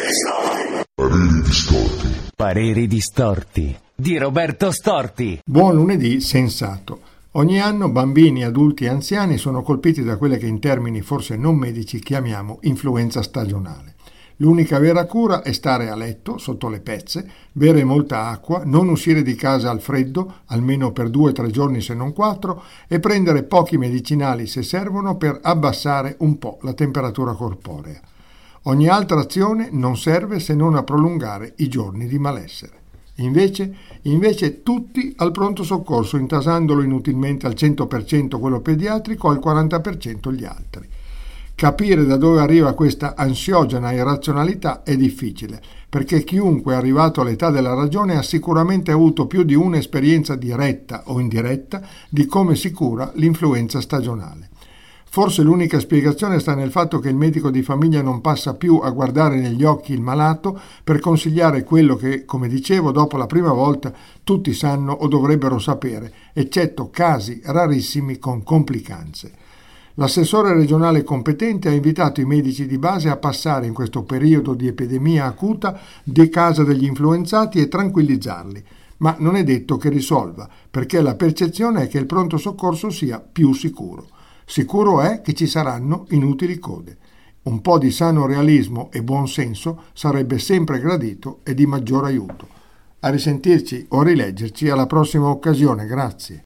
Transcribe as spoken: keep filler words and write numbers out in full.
Pareri distorti. Pareri distorti di Roberto Storti. Buon lunedì sensato. Ogni anno bambini, adulti e anziani sono colpiti da quelle che in termini forse non medici chiamiamo influenza stagionale. L'unica vera cura è stare a letto, sotto le pezze, bere molta acqua, non uscire di casa al freddo, almeno per due o tre giorni se non quattro, e prendere pochi medicinali se servono per abbassare un po' la temperatura corporea. Ogni altra azione non serve se non a prolungare i giorni di malessere. Invece, invece tutti al pronto soccorso, intasandolo inutilmente al cento per cento quello pediatrico, al quaranta per cento gli altri. Capire da dove arriva questa ansiogena irrazionalità è difficile, perché chiunque è arrivato all'età della ragione ha sicuramente avuto più di un'esperienza diretta o indiretta di come si cura l'influenza stagionale. Forse l'unica spiegazione sta nel fatto che il medico di famiglia non passa più a guardare negli occhi il malato per consigliare quello che, come dicevo, dopo la prima volta tutti sanno o dovrebbero sapere, eccetto casi rarissimi con complicanze. L'assessore regionale competente ha invitato i medici di base a passare in questo periodo di epidemia acuta di casa degli influenzati e tranquillizzarli, ma non è detto che risolva, perché la percezione è che il pronto soccorso sia più sicuro. Sicuro è che ci saranno inutili code. Un po' di sano realismo e buon senso sarebbe sempre gradito e di maggior aiuto. A risentirci o rileggerci alla prossima occasione, grazie.